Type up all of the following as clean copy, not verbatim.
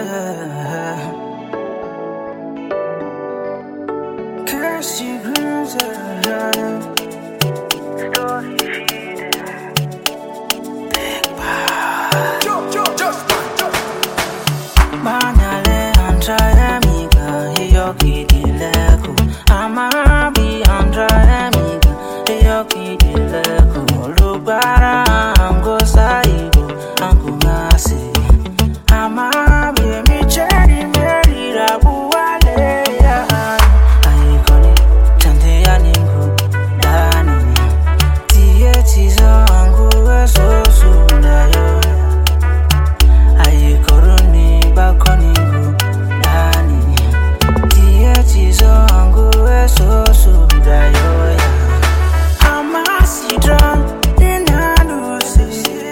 Kirsty Bruiser, story feeder, big bar. Banale andra amiga, io chi di leco. Amabi andra amiga, io chi di leco. Lubara ango saigo, ango ngasi. Amabi mi cheri meri rabuale ya. Aikoni chante ya ningu dani. Tie tizo angu eso sundayo. Aikoroni bakoningu dani. Tie tizo angu eso sundayo ya. Amasidra dinanusi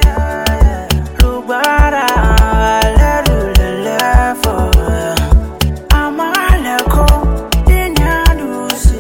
Lubara lerulelefo Amaleko dinanusi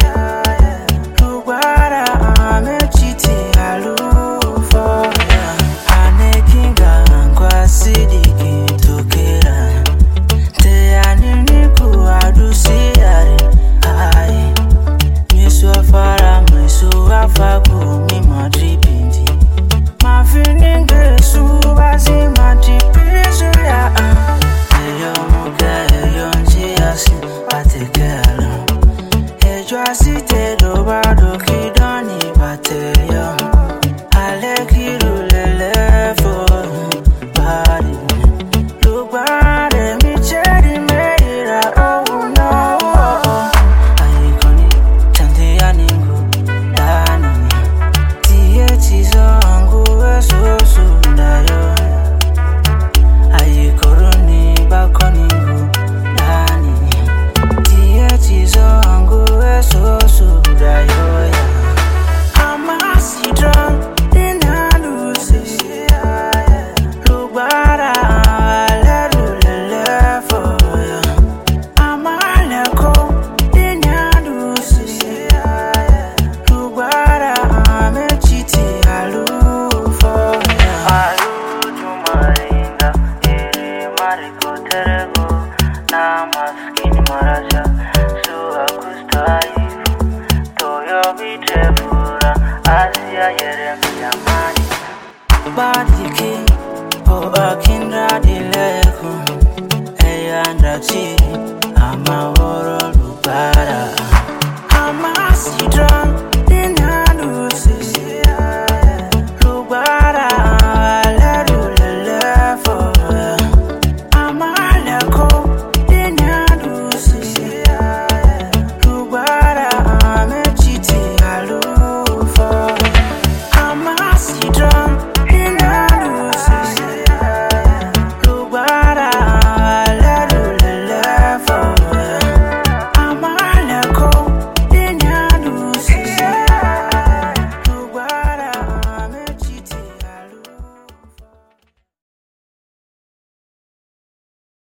Lubara amechiti alufo Anekinga kwa sidiki tokera Te aniniku adusiare Ai Miswa fara miswa faku mi madripindi Mafininge subazi madripizu ya Eyo muke eyo njiasi patekelo Ejo asite dobado kidoni bateyo Alekiru lelefo bari Lubare micheri meira oh no Aikoni chante ya ningu dani Tie tizo angu eso sundayo Aikoroni bakoningu dani Tie tizo angu eso sundayo Amasidra dinanusi Lubara lerulelefo Amaleko dinanusi Lubara amechiti alufo Alujumaringa iri mariko terego Na maskini marasha Suha kustaifu Toyo bitefura Asia yeremia mani Badiki O akindra dileko Eyandra chiri Amaworo